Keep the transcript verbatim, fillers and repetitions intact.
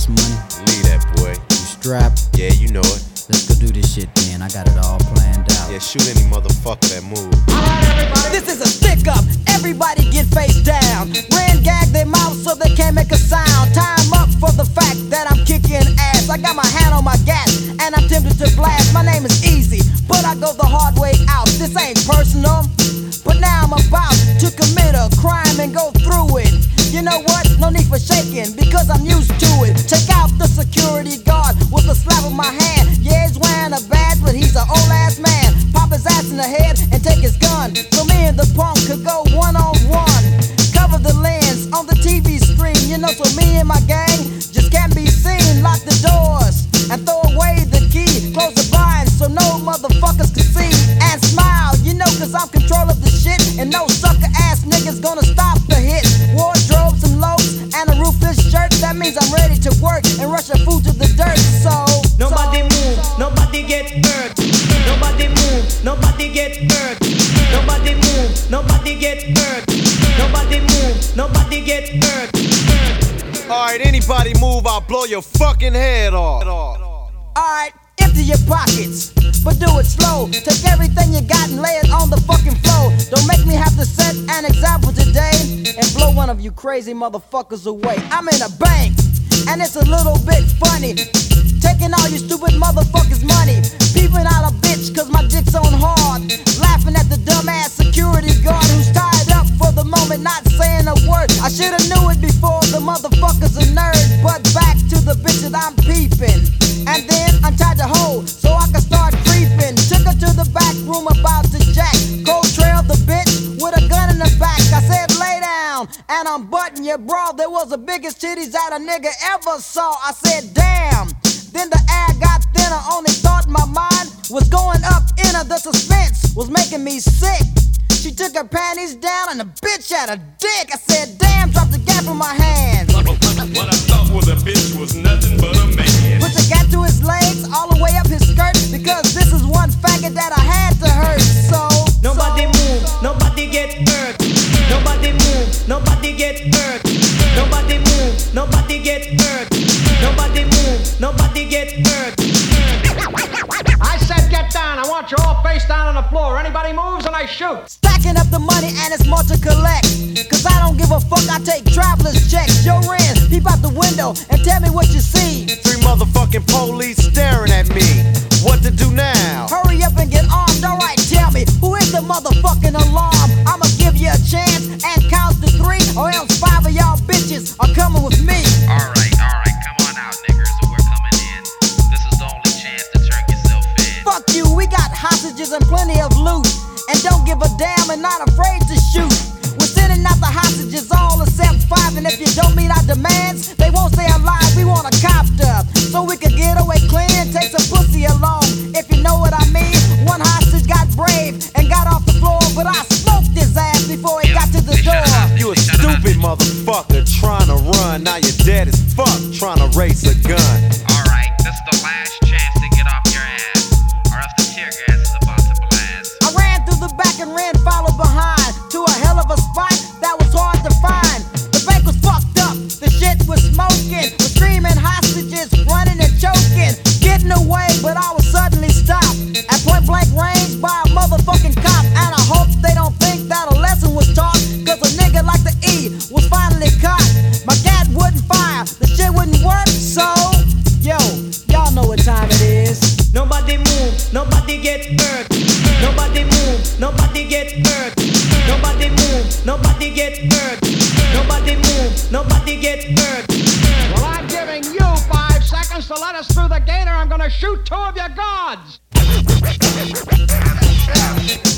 this money? Leave that, boy. You strapped? Yeah, you know it. Let's go do this shit then. I got it all planned out. Yeah, shoot any motherfucker that moves. Alright, everybody. This is a stick up. Everybody get face down. Ran gag their mouth so they can't make a sound. Time up for the fact that I'm kicking ass. I got my hand on my gas and I'm tempted to blast. My name is Easy, but I go the hard way out. This ain't personal, but now I'm about to commit a crime and go through it. You know what? No need for shaking because I'm used to it. Check out the security guard with a slap of my hand. Yeah, he's wearing a badge, but he's an old ass man. Pop his ass in the head and take his gun, so me and the punk could go one on one. Cover the lens on the T V screen, you know, so me and my gang just can't be seen. Lock the doors and throw away the key. Close the blinds so no motherfuckers can see. And smile, you know, cause I'm control of the shit. And no sucker ass niggas gonna stop the hit. Wardrobe, some loafs, and a roofless shirt. That means I'm ready to work and rush a food to the dirt. So nobody so, move, so. nobody get hurt. Nobody move, nobody get hurt. Nobody move, nobody get hurt. Nobody move, nobody get hurt. Alright, anybody move, I'll blow your fucking head off. Alright, empty your pockets, but do it slow. Take everything you got and lay it on the fucking floor. Don't make me have to set an example today and blow one of you crazy motherfuckers away. I'm in a bank, and it's a little bit funny, taking all you stupid motherfuckers' money. Peeping out a bitch cause my dick's on hard. Laughing at the dumbass security guard who's tied up for the moment, not saying a word. I shoulda knew it before, the motherfucker's a nerd. But back to the bitch that I'm peeping. And then untied the hole so I could start creeping. Took her to the back room about to jack. Cold trailed the bitch with a gun in the back. I said lay down and unbutton your bra. There was the biggest titties that a nigga ever saw. I said damn. Then the air got thinner. Only thought in my mind was going up in her. The suspense was making me sick. She took her panties down and the bitch had a dick. I said damn, dropped the gap in my hand. What I thought was a bitch was nothing but a man. Put the gap to his legs, all the way up his skirt, because this is one faggot that I had to hurt. So nobody so, move, so. nobody get hurt. Nobody move, nobody get hurt. Nobody move, nobody get hurt. Nobody move, nobody get hurt. I said get down. I want you all face down on the floor. Anybody moves and I shoot. Stacking up the money and it's more to collect. Cause I don't give a fuck, I take traveler's checks. Yo, Ren, peep out the window and tell me what you see. Three motherfucking police staring at me. What to do now? Hurry up and get armed, alright, tell me, who is the motherfucking alarm? I'ma give you a chance and count to three, or else five of y'all bitches are coming with me. Alright, alright, come on out, niggers, we're coming in. This is the only chance to turn yourself in. Fuck you, we got hostages and plenty of loot, and don't give a damn and not afraid to shoot. We're sending out the hostages all except five, and if you don't meet our demands, they won't stay alive. We want a copter, so we can get away clean and take some pussy along. If you know what I mean, one hostage got brave and got off the floor, but I smoked his ass before he got to the door. You a stupid motherfucker trying to run. Now you're dead as fuck trying to race a gun. Alright, this is the last chance to get off your ass, or else the tear gas is about to blast. I ran through the back and ran followed behind to a hell of a spot that was hard to find. The bank was fucked up, the shit was smoking, we're screaming hostages, running and choking, getting away, but I was suddenly stopped at point blank range by a motherfucking cop. And I hope they don't think that a lesson was taught, cause a nigga like the E was finally caught. My gat wouldn't fire, the shit wouldn't work, so yo, y'all know what time it is. Nobody move, nobody get hurt. Nobody move, nobody get hurt. Nobody move, nobody get hurt. Nobody move, nobody get hurt. Well, I'm giving you five seconds to let us through the gate or I'm gonna shoot two of your guards.